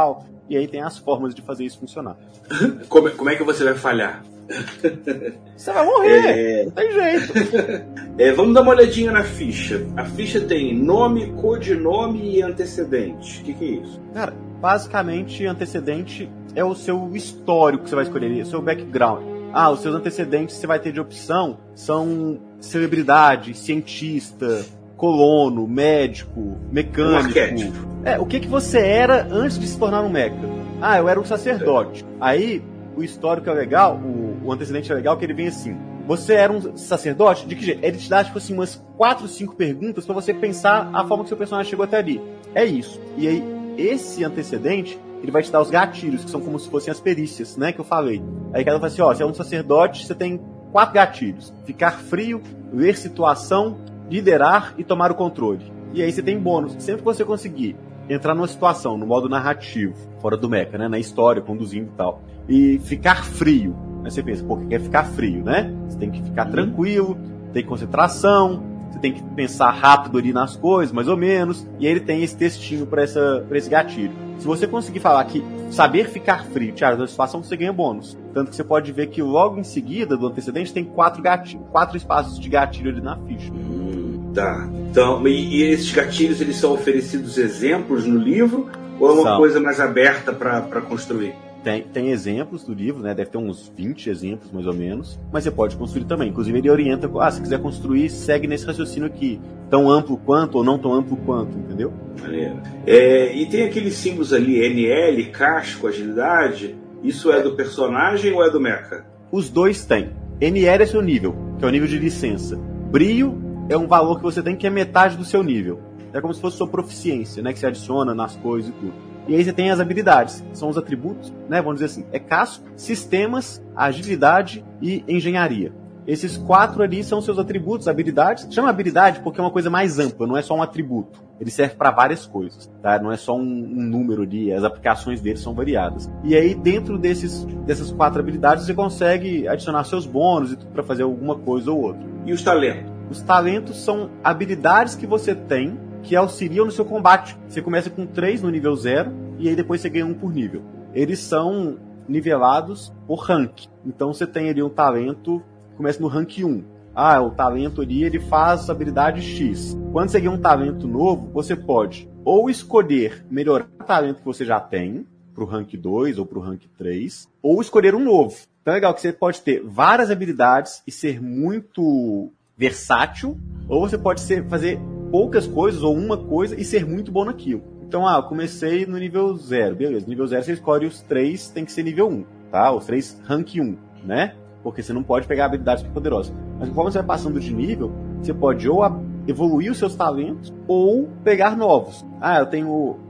Speaker 3: e aí tem as formas de fazer isso funcionar.
Speaker 1: Como é que você vai falhar?
Speaker 3: Você vai morrer, não tem jeito.
Speaker 1: Vamos dar uma olhadinha na ficha. A ficha tem nome, codinome e antecedente. O que é isso?
Speaker 3: Cara, basicamente, antecedente é o seu histórico que você vai escolher, o seu background. Os seus antecedentes você vai ter de opção são celebridade, cientista, colono, médico, mecânico. O que você era antes de se tornar um mecha? Eu era um sacerdote. Aí, o histórico é legal, o antecedente é legal, que ele vem assim. Você era um sacerdote? De que jeito? Ele te dá, tipo assim, umas 4, 5 perguntas pra você pensar a forma que seu personagem chegou até ali. É isso. E aí, esse antecedente, ele vai te dar os gatilhos, que são como se fossem as perícias, né, que eu falei. Aí cada um fala assim, você é um sacerdote, você tem 4 gatilhos. Ficar frio, ler situação, liderar e tomar o controle. E aí você tem bônus. Sempre que você conseguir entrar numa situação, no modo narrativo, fora do mecha, né, na história, conduzindo e tal, e ficar frio. Aí você pensa, que quer ficar frio, né? Você tem que ficar tranquilo, tem concentração, você tem que pensar rápido ali nas coisas, mais ou menos, e aí ele tem esse textinho pra esse gatilho. Se você conseguir falar que saber ficar frio, Thiago, na situação você ganha bônus. Tanto que você pode ver que logo em seguida do antecedente tem 4 espaços de gatilho ali na ficha.
Speaker 1: Tá. Então, e esses gatilhos, eles são oferecidos exemplos no livro? Ou é uma coisa mais aberta para construir?
Speaker 3: Tem exemplos do livro, né? Deve ter uns 20 exemplos, mais ou menos. Mas você pode construir também. Inclusive, ele orienta, se quiser construir, segue nesse raciocínio aqui. Tão amplo quanto ou não tão amplo quanto, entendeu?
Speaker 1: E tem aqueles símbolos ali, NL, casco, agilidade. Isso é do personagem ou é do mecha?
Speaker 3: Os dois têm. NL é seu nível, que é o nível de licença. Brio é um valor que você tem, que é metade do seu nível. É como se fosse sua proficiência, né? Que você adiciona nas coisas e tudo. E aí você tem as habilidades, que são os atributos, né? Vamos dizer assim, é casco, sistemas, agilidade e engenharia. Esses 4 ali são seus atributos, habilidades. Chama habilidade porque é uma coisa mais ampla, não é só um atributo. Ele serve para várias coisas, tá? Não é só um número ali, as aplicações dele são variadas. E aí, dentro dessas 4 habilidades, você consegue adicionar seus bônus e tudo para fazer alguma coisa ou outra.
Speaker 1: E os talentos?
Speaker 3: Os talentos são habilidades que você tem que auxiliam no seu combate. Você começa com 3 no nível 0 e aí depois você ganha 1 por nível. Eles são nivelados por rank. Então você tem ali um talento que começa no rank 1. O talento ali, ele faz habilidade X. Quando você ganha um talento novo, você pode ou escolher melhorar o talento que você já tem, pro rank 2 ou pro rank 3, ou escolher um novo. Então é legal que você pode ter várias habilidades e ser muito versátil, ou você pode fazer poucas coisas ou uma coisa e ser muito bom naquilo. Então, eu comecei no nível 0, beleza. Nível 0 você escolhe os 3, tem que ser nível 1, tá? Os 3 rank 1, né? Porque você não pode pegar habilidades poderosas. Mas conforme você vai passando de nível, você pode ou evoluir os seus talentos ou pegar novos. Eu tenho,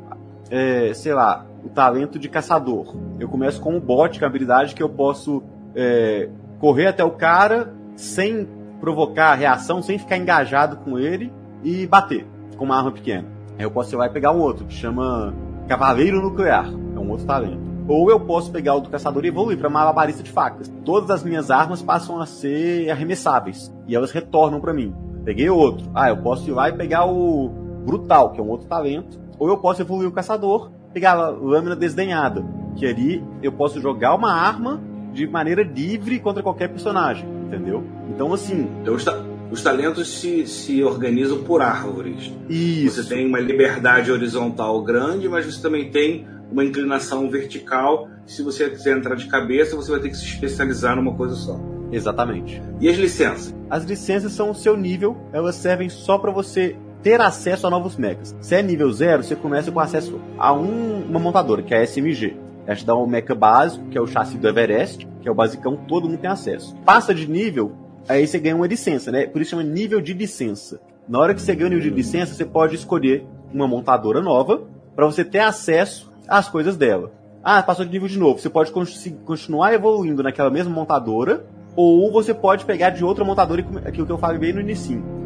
Speaker 3: o talento de caçador. Eu começo com um bot, que é uma habilidade que eu posso correr até o cara sem provocar reação, sem ficar engajado com ele e bater com uma arma pequena. Aí eu posso ir lá e pegar um outro, que chama Cavaleiro Nuclear. É um outro talento. Ou eu posso pegar o do caçador e evoluir para malabarista de facas. Todas as minhas armas passam a ser arremessáveis. E elas retornam para mim. Peguei outro. Eu posso ir lá e pegar o Brutal, que é um outro talento. Ou eu posso evoluir o caçador, pegar a Lâmina Desdenhada, que ali eu posso jogar uma arma de maneira livre contra qualquer personagem. Entendeu? Então, assim...
Speaker 1: Os talentos se organizam por árvores.
Speaker 3: Isso.
Speaker 1: Você tem uma liberdade horizontal grande, mas você também tem uma inclinação vertical. Se você quiser entrar de cabeça, você vai ter que se especializar numa coisa só.
Speaker 3: Exatamente.
Speaker 1: E as licenças?
Speaker 3: As licenças são o seu nível, elas servem só para você ter acesso a novos mechas. Se é nível 0, você começa com acesso a uma montadora, que é a SMG. Ela te dá um mecha básico, que é o chassi do Everest, que é o basicão, todo mundo tem acesso. Passa de nível, aí você ganha uma licença, né? Por isso chama nível de licença. Na hora que você ganha o nível de licença, você pode escolher uma montadora nova para você ter acesso às coisas dela. Passou de nível de novo. Você pode continuar evoluindo naquela mesma montadora, ou você pode pegar de outra montadora, aquilo que eu falei bem no inicinho.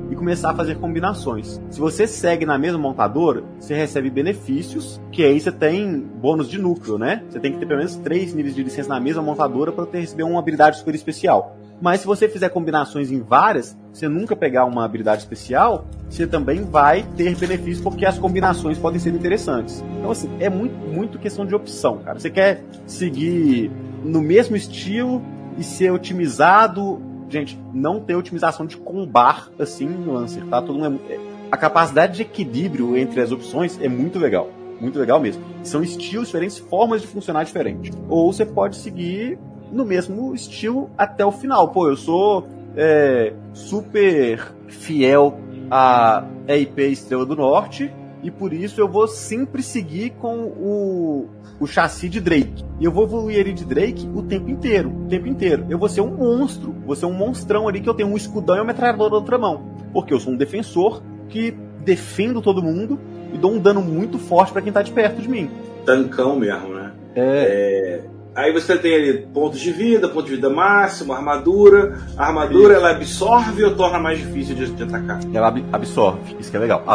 Speaker 3: e começar a fazer combinações. Se você segue na mesma montadora, você recebe benefícios, que aí você tem bônus de núcleo, né? Você tem que ter pelo menos 3 níveis de licença na mesma montadora para receber uma habilidade super especial. Mas se você fizer combinações em várias, você nunca pegar uma habilidade especial, você também vai ter benefícios porque as combinações podem ser interessantes. Então, assim, é muito questão de opção, cara. Você quer seguir no mesmo estilo e ser otimizado. Gente, não tem otimização de combar assim no Lancer, tá? A capacidade de equilíbrio entre as opções é muito legal. Muito legal mesmo. São estilos diferentes, formas de funcionar diferentes. Ou você pode seguir no mesmo estilo até o final. Pô, eu sou super fiel à EIP Estrela do Norte e por isso eu vou sempre seguir com o chassi de Drake. E eu vou evoluir ele de Drake o tempo inteiro. Eu vou ser um monstro, vou ser um monstrão ali que eu tenho um escudão e uma metralhadora na outra mão. Porque eu sou um defensor que defendo todo mundo e dou um dano muito forte pra quem tá de perto de mim.
Speaker 4: Tancão mesmo, né? Aí você tem ali ponto de vida máximo, armadura. A armadura, ela absorve ou torna mais difícil de atacar?
Speaker 3: Ela absorve, isso que é legal. A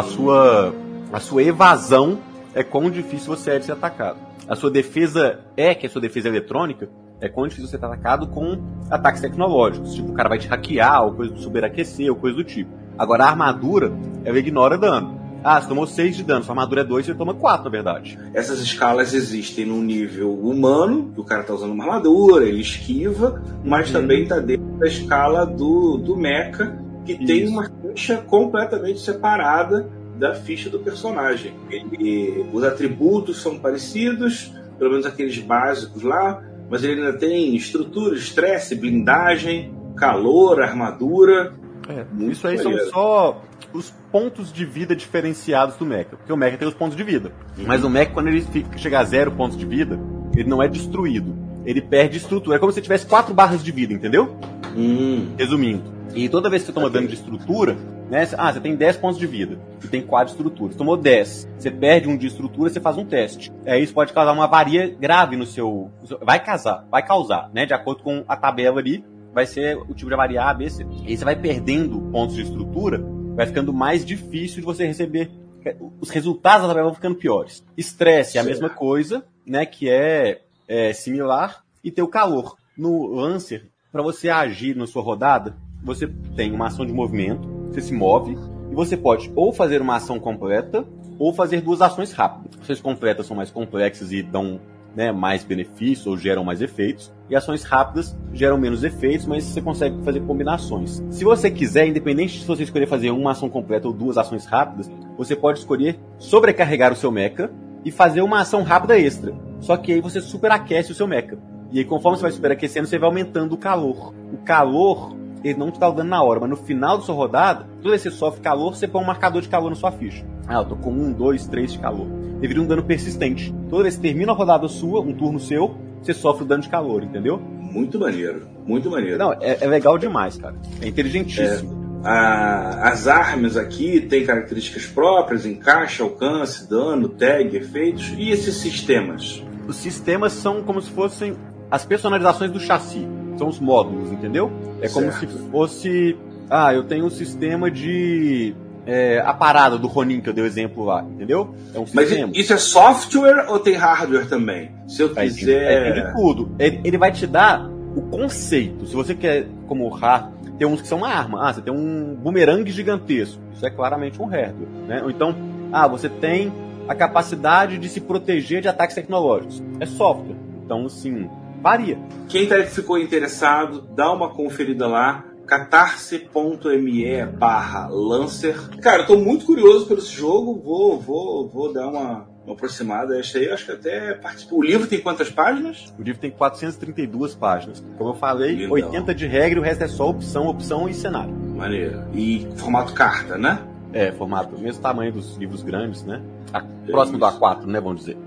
Speaker 3: sua evasão é quão difícil você é de ser atacado. A sua defesa que a sua defesa eletrônica, é quão difícil você ser atacado com ataques tecnológicos. Tipo, o cara vai te hackear, ou coisa do superaquecer, ou coisa do tipo. Agora a armadura, ela ignora dano. Você tomou 6 de dano, sua armadura é 2, você toma 4, na verdade.
Speaker 4: Essas escalas existem no nível humano, o cara tá usando uma armadura, ele esquiva, mas também tá dentro da escala do mecha, que tem uma ficha completamente separada da ficha do personagem. Os atributos são parecidos, pelo menos aqueles básicos lá, mas ele ainda tem estrutura, estresse, blindagem, calor, armadura.
Speaker 3: Isso aí são só os pontos de vida diferenciados do mecha, porque o mecha tem os pontos de vida. Mas o mecha, quando ele chega a 0 pontos de vida, ele não é destruído. Ele perde estrutura. É como se tivesse 4 barras de vida, entendeu? Resumindo. E toda vez que você toma dano de estrutura, né? Você tem 10 pontos de vida e tem 4 estruturas. Tomou 10. Você perde 1 de estrutura, você faz um teste. Isso pode causar uma avaria grave no seu... Vai causar, né? De acordo com a tabela ali, vai ser o tipo de avaria A, B, C. E aí você vai perdendo pontos de estrutura, vai ficando mais difícil de você receber. Os resultados da tabela vão ficando piores. Estresse é a mesma coisa, né? Que é similar. E tem o calor. No Lancer, para você agir na sua rodada, você tem uma ação de movimento, você se move, e você pode ou fazer uma ação completa, ou fazer 2 ações rápidas. Ações completas são mais complexas e dão, né, mais benefícios, ou geram mais efeitos, e ações rápidas geram menos efeitos, mas você consegue fazer combinações. Se você quiser, independente de você escolher fazer uma ação completa ou 2 ações rápidas, você pode escolher sobrecarregar o seu mecha e fazer uma ação rápida extra. Só que aí você superaquece o seu mecha. E aí, conforme você vai superaquecendo, você vai aumentando o calor. O calor, ele não te dá o dano na hora, mas no final da sua rodada, toda vez que você sofre calor, você põe um marcador de calor na sua ficha. Eu tô com 1, 2, 3 de calor. Deveria um dano persistente. Toda vez que termina a rodada sua, um turno seu, você sofre o dano de calor, entendeu?
Speaker 4: Muito maneiro, muito maneiro.
Speaker 3: Não, é legal demais, cara. É inteligentíssimo.
Speaker 4: As armas aqui têm características próprias, encaixe, alcance, dano, tag, efeitos. E esses sistemas?
Speaker 3: Os sistemas são como se fossem as personalizações do chassi. São os módulos, entendeu? É como se fosse... eu tenho um sistema de... a parada do Ronin, que eu dei o exemplo lá, entendeu? É um sistema.
Speaker 4: Mas isso é software ou tem hardware também? Se eu quiser...
Speaker 3: Tem de tudo. Ele vai te dar o conceito. Se você quer, como hardware, tem uns que são uma arma. Você tem um bumerangue gigantesco. Isso é claramente um hardware, né? Ou então, você tem a capacidade de se proteger de ataques tecnológicos. É software. Então, assim, varia.
Speaker 4: Quem ficou interessado, dá uma conferida lá. catarse.me/Lancer. Cara, eu tô muito curioso por esse jogo. Vou dar uma aproximada. Essa aí, eu acho que até participou. O livro tem quantas páginas?
Speaker 3: O livro tem 432 páginas. Como eu falei, lindão. 80 de regra e o resto é só opção e cenário.
Speaker 4: Maneiro. E formato carta, né?
Speaker 3: Formato, mesmo tamanho dos livros grandes, né? Próximo do A4, né, vamos dizer.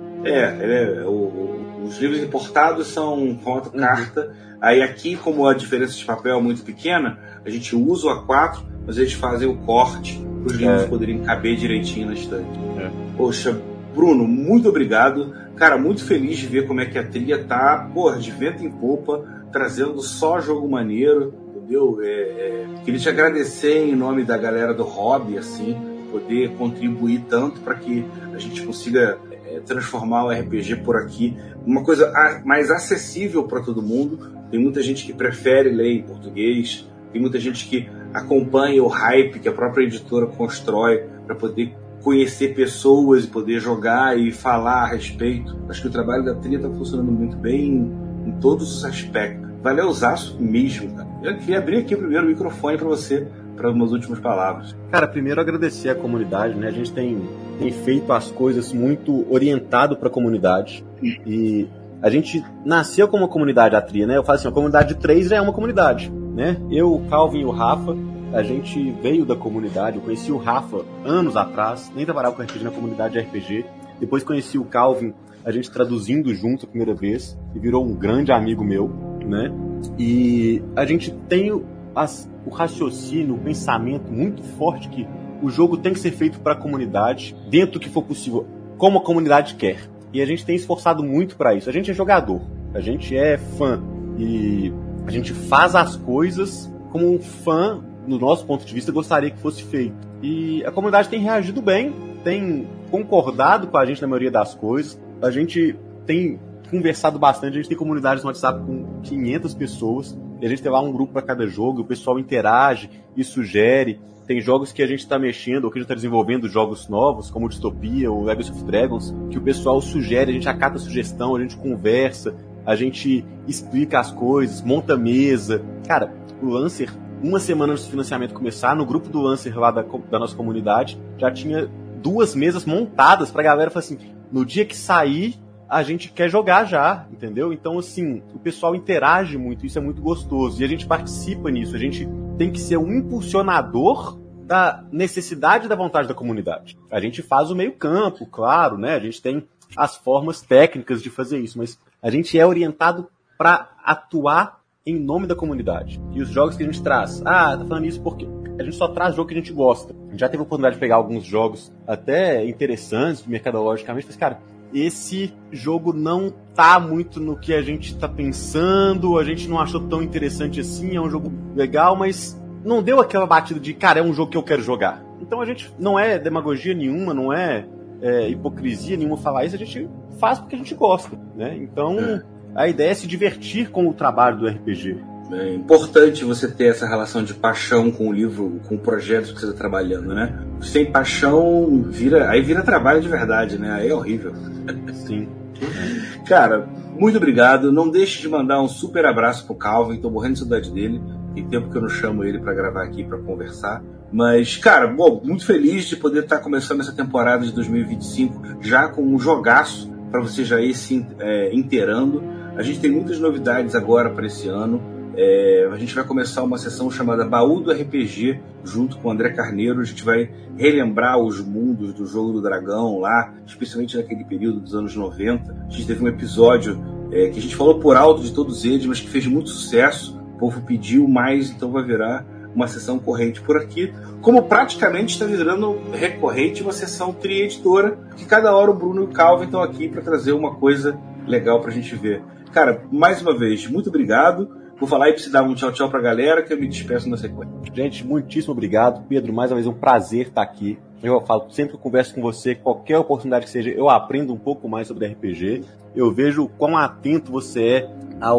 Speaker 4: Os livros importados são formato carta. Aí aqui, como a diferença de papel é muito pequena, a gente usa o A4, mas eles fazem o corte para os livros poderem caber direitinho na estante. Poxa, Bruno, muito obrigado. Cara, muito feliz de ver como é que a trilha tá, de vento em popa, trazendo só jogo maneiro. entendeu? Queria te agradecer em nome da galera do hobby, assim, poder contribuir tanto para que a gente consiga transformar o RPG por aqui uma coisa mais acessível para todo mundo. Tem muita gente que prefere ler em português, tem muita gente que acompanha o hype que a própria editora constrói para poder conhecer pessoas e poder jogar e falar a respeito. Acho que o trabalho da Tria está funcionando muito bem em todos os aspectos. Valeuzaço mesmo, cara. Eu queria abrir aqui primeiro o microfone para você, para umas últimas palavras.
Speaker 3: Cara, primeiro agradecer a comunidade, né? A gente tem feito as coisas muito orientado para a comunidade e a gente nasceu como uma comunidade, a Tria, né? Eu falo assim, a comunidade de 3 já é uma comunidade, né? Eu, o Calvin e o Rafa, a gente veio da comunidade. Eu conheci o Rafa anos atrás, nem trabalhava com RPG na comunidade de RPG. Depois conheci o Calvin, a gente traduzindo junto a primeira vez, e virou um grande amigo meu, né? E a gente tem o raciocínio, o pensamento muito forte que o jogo tem que ser feito para a comunidade, dentro do que for possível, como a comunidade quer. E a gente tem esforçado muito para isso. A gente é jogador, a gente é fã, e a gente faz as coisas como um fã, no nosso ponto de vista, gostaria que fosse feito. E a comunidade tem reagido bem, tem concordado com a gente na maioria das coisas. A gente tem conversado bastante, a gente tem comunidades no WhatsApp com 500 pessoas, e a gente tem lá um grupo para cada jogo, o pessoal interage e sugere. Tem jogos que a gente está mexendo, ou que a gente está desenvolvendo jogos novos, como o Dystopia ou Legacy of Dragons, que o pessoal sugere, a gente acata a sugestão, a gente conversa, a gente explica as coisas, monta mesa. Cara, o Lancer, uma semana antes do financiamento começar, no grupo do Lancer lá da nossa comunidade, já tinha 2 mesas montadas pra galera falar assim, no dia que sair, a gente quer jogar já, entendeu? Então, assim, o pessoal interage muito, isso é muito gostoso, e a gente participa nisso, a gente tem que ser um impulsionador da necessidade e da vontade da comunidade. A gente faz o meio campo, claro, né? A gente tem as formas técnicas de fazer isso, mas a gente é orientado para atuar em nome da comunidade. E os jogos que a gente traz, tá falando isso porque a gente só traz jogo que a gente gosta. A gente já teve a oportunidade de pegar alguns jogos até interessantes, mercadologicamente, mas, cara, esse jogo não tá muito no que a gente tá pensando, a gente não achou tão interessante assim, é um jogo legal, mas não deu aquela batida de, cara, é um jogo que eu quero jogar. Então a gente não é demagogia nenhuma, não é hipocrisia nenhuma falar isso, a gente faz porque a gente gosta, né? Então a ideia é se divertir com o trabalho do RPG.
Speaker 4: É importante você ter essa relação de paixão com o livro, com o projeto que você está trabalhando, né? Sem paixão, vira trabalho de verdade, né? Aí é horrível.
Speaker 3: Sim.
Speaker 4: Cara, muito obrigado. Não deixe de mandar um super abraço pro Calvin. Tô morrendo de saudade dele. Tem tempo que eu não chamo ele para gravar aqui, para conversar. Mas, cara, muito feliz de poder estar começando essa temporada de 2025 já com um jogaço para você já ir se inteirando. A gente tem muitas novidades agora para esse ano. A gente vai começar uma sessão chamada Baú do RPG, junto com o André Carneiro. A gente vai relembrar os mundos do Jogo do Dragão lá, especialmente naquele período dos anos 90. A gente teve um episódio que a gente falou por alto de todos eles, mas que fez muito sucesso. O povo pediu mais, então vai virar uma sessão corrente por aqui. Como praticamente está virando recorrente uma sessão tri-editora, que cada hora o Bruno e o Calvin estão aqui para trazer uma coisa legal para a gente ver. Cara, mais uma vez, muito obrigado. Vou falar e precisar dar um tchau pra galera, que eu me despeço na sequência.
Speaker 3: Gente, muitíssimo obrigado. Pedro, mais uma vez um prazer estar aqui. Eu falo, sempre que eu converso com você, qualquer oportunidade que seja, eu aprendo um pouco mais sobre RPG. Eu vejo o quão atento você é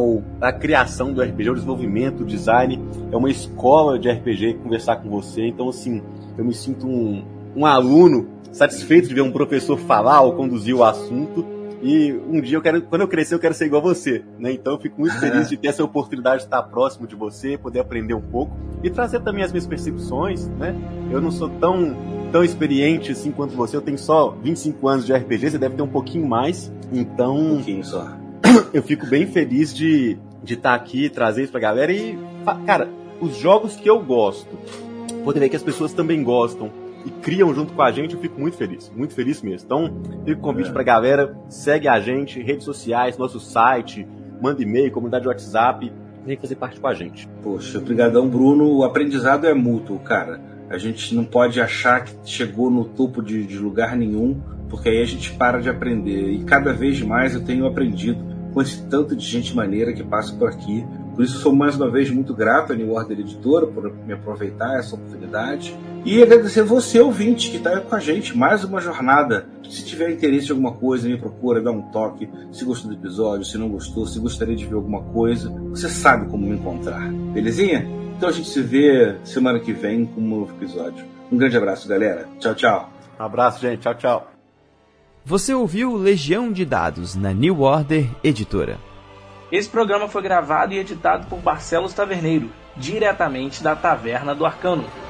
Speaker 3: à criação do RPG, ao desenvolvimento, o design. É uma escola de RPG conversar com você. Então, assim, eu me sinto um aluno satisfeito de ver um professor falar ou conduzir o assunto. E um dia, quando eu crescer, eu quero ser igual a você, né? Então eu fico muito feliz de ter essa oportunidade de estar próximo de você, poder aprender um pouco e trazer também as minhas percepções, né? Eu não sou tão experiente assim quanto você, eu tenho só 25 anos de RPG, você deve ter um pouquinho mais, então...
Speaker 4: Um pouquinho só.
Speaker 3: Eu fico bem feliz de estar aqui, trazer isso pra galera e, cara, os jogos que eu gosto, poder ver que as pessoas também gostam e criam junto com a gente, eu fico muito feliz mesmo. Então, fica o convite pra galera, segue a gente, redes sociais, nosso site, manda e-mail, comunidade de WhatsApp, vem fazer parte com a gente.
Speaker 4: Poxa, obrigadão, Bruno. O aprendizado é mútuo, cara. A gente não pode achar que chegou no topo de lugar nenhum, porque aí a gente para de aprender. E cada vez mais eu tenho aprendido com esse tanto de gente maneira que passa por aqui,
Speaker 1: Por isso sou mais uma vez muito grato à New Order Editora por me aproveitar essa oportunidade. E agradecer você, ouvinte, que está com a gente. Mais uma jornada. Se tiver interesse em alguma coisa, me procura, dá um toque. Se gostou do episódio, se não gostou, se gostaria de ver alguma coisa, você sabe como me encontrar. Belezinha? Então a gente se vê semana que vem com um novo episódio. Um grande abraço, galera. Tchau, tchau.
Speaker 3: Um abraço, gente. Tchau, tchau.
Speaker 2: Você ouviu Legião de Dados na New Order Editora.
Speaker 5: Esse programa foi gravado e editado por Barcelos Taverneiro, diretamente da Taverna do Arcano.